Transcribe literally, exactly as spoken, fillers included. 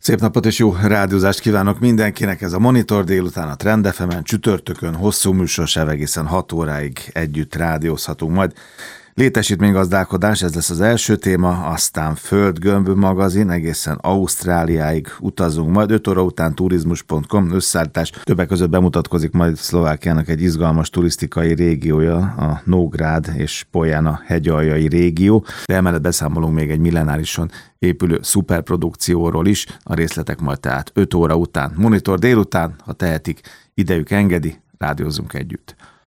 Szép napot és jó rádiózást kívánok mindenkinek. Ez a Monitor délután a Trend ef emen csütörtökön hosszú műsorsáv egészen hat óráig együtt rádiózhatunk majd. Létesítménygazdálkodás, ez lesz az első téma, aztán Földgömb magazin, egészen Ausztráliáig utazunk, majd öt óra után turizmus pont com összeállítás. Többek között bemutatkozik majd Szlovákiának egy izgalmas turisztikai régiója, a Nógrád és Poljana hegyaljai régió, de emellett beszámolunk még egy millenárison épülő szuperprodukcióról is, a részletek majd tehát öt óra után. Monitor délután, ha tehetik, idejük engedi, rádiózunk együtt.